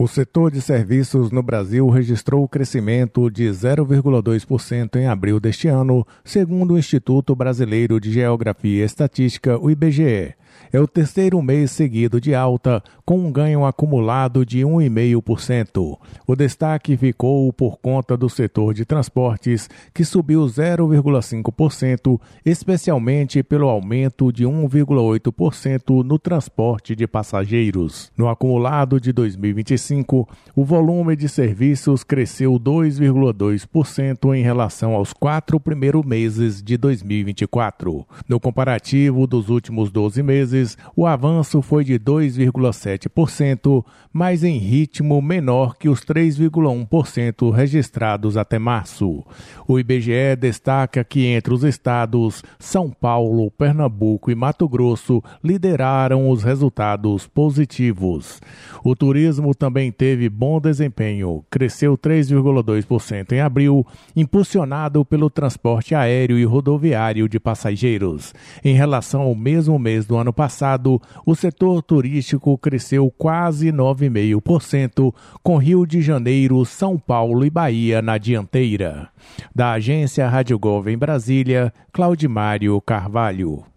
O setor de serviços no Brasil registrou crescimento de 0,2% em abril deste ano, segundo o Instituto Brasileiro de Geografia e Estatística, o IBGE. É o terceiro mês seguido de alta, com um ganho acumulado de 1,5%. O destaque ficou por conta do setor de transportes, que subiu 0,5%, especialmente pelo aumento de 1,8% no transporte de passageiros. No acumulado de 2025, o volume de serviços cresceu 2,2% em relação aos 4 primeiros meses de 2024. No comparativo dos últimos 12 meses, o avanço foi de 2,7%, mas em ritmo menor que os 3,1% registrados até março. O IBGE destaca que entre os estados, São Paulo, Pernambuco e Mato Grosso lideraram os resultados positivos. O turismo também teve bom desempenho, cresceu 3,2% em abril, impulsionado pelo transporte aéreo e rodoviário de passageiros. Em relação ao mesmo mês do ano passado, o setor turístico cresceu quase 9,5%, com Rio de Janeiro, São Paulo e Bahia na dianteira. Da agência Rádio Gov em Brasília, Claudimário Carvalho.